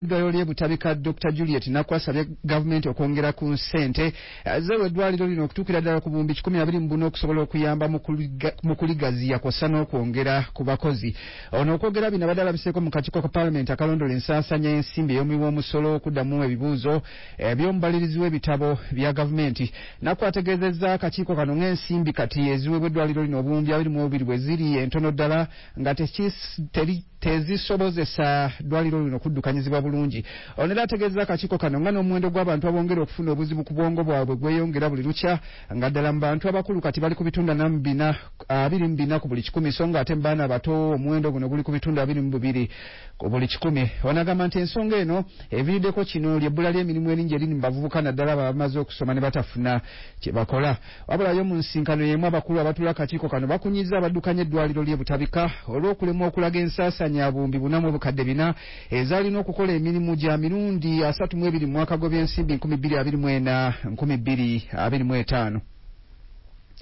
Eddwaliro ly'e Butabika Dr. Juliet nakwasabye gavumenti okwongera ku ssente zewe eddwaliro lino okutuukira ddala ku buwumbi 24 okusobola okuyamba mu kuligaziya kw'ossa n'okwongera ku bakozi. Ono okwogera bino abadde alabiseeko mu kakiiko ka paalamenti akalondola ensaasaanya y'ensimbi ey'omuwi w'omusolo okuddamu ebibuuzo by'omubalirizi w'ebitabo bya gavumenti. Nakku ategeezezza akakiiko kano ng'ensimbi kati eziweebwa eddwaliro lino obuwumbi 22 bwe ziri entono ddala nga tezisobozesa ddwaliro lino kuddukanyizibwa bulungi. Ono era ategeezza akakiiko kano nga n'omuwendo gw'abantu abongera okufuna obuzibu ku bwongo bwabwe gweyongera buli lukya nga ddala mu bantu abakulu kati bali ku bitundu 24 ku buli 100 so nga ate mu baana abato omuwendo guno guli ku bitundu 22 ku buli 100. Ono agamba nti ensonga eno eviiriddeko kino ly'ebbula ly'emirimu eringi eriri mu bavubuka naddala bamaze okusoma ne batafuna kye bakola. Wabulayo mu nsinkano y'emu abakulu abatula akakiiko kano bakunyizza abaddukanya eddwaliro ly'e Butabika olw'okulemwa okulaga ensaasaanya buwumbi 4 ezaalina okukola emirimu gya mirundi 32 mu mwaka gw'ebyensimbi 2024-2025.